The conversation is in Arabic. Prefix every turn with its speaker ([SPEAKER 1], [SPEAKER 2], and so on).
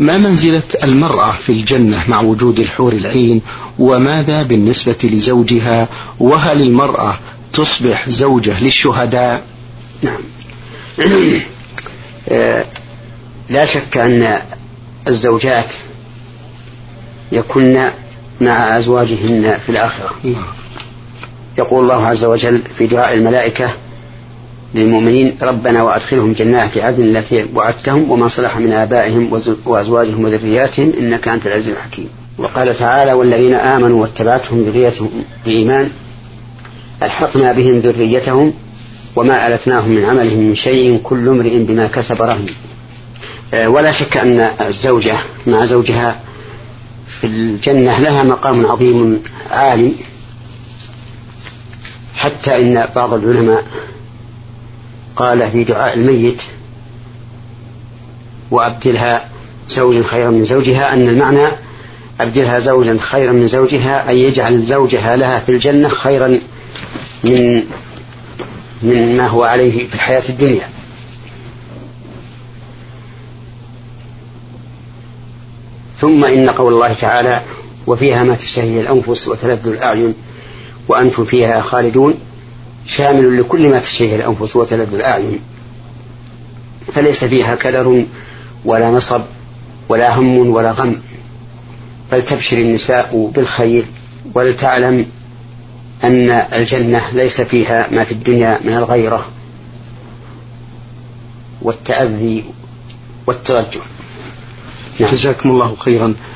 [SPEAKER 1] ما منزلة المرأة في الجنة مع وجود الحور العين، وماذا بالنسبة لزوجها، وهل المرأة تصبح زوجة للشهداء؟
[SPEAKER 2] نعم. لا شك أن الزوجات يكن مع أزواجهن في الآخرة. يقول الله عز وجل في دعاء الملائكة للمؤمنين: ربنا وأدخلهم جنات عدن التي وعدتهم ومن صلح من آبائهم وأزواجهم وذرياتهم إنك أنت العزيز الحكيم. وقال تعالى: والذين آمنوا واتبعتهم ذريتهم بإيمان ألحقنا بهم ذريتهم وما ألتناهم من عملهم من شيء كل امرئ بما كسب رهن. ولا شك أن الزوجة مع زوجها في الجنة لها مقام عظيم عالي، حتى إن بعض العلماء قال في دعاء الميت: وأبدلها زوجا خيرا من زوجها، أن المعنى أبدلها زوجا خيرا من زوجها أي يجعل زوجها لها في الجنة خيرا من ما هو عليه في الحياة الدنيا. ثم إن قول الله تعالى: وفيها ما تشتهي الأنفس وتلذ الأعين وأنتم فيها خالدون، شامل لكل ما تشتهي الأنفس وتلذ الأعين، فليس فيها كدر ولا نصب ولا هم ولا غم، فلتبشر النساء بالخير ولتعلم أن الجنة ليس فيها ما في الدنيا من الغيرة والتأذي والترجع.
[SPEAKER 1] جزاكم الله خيرا.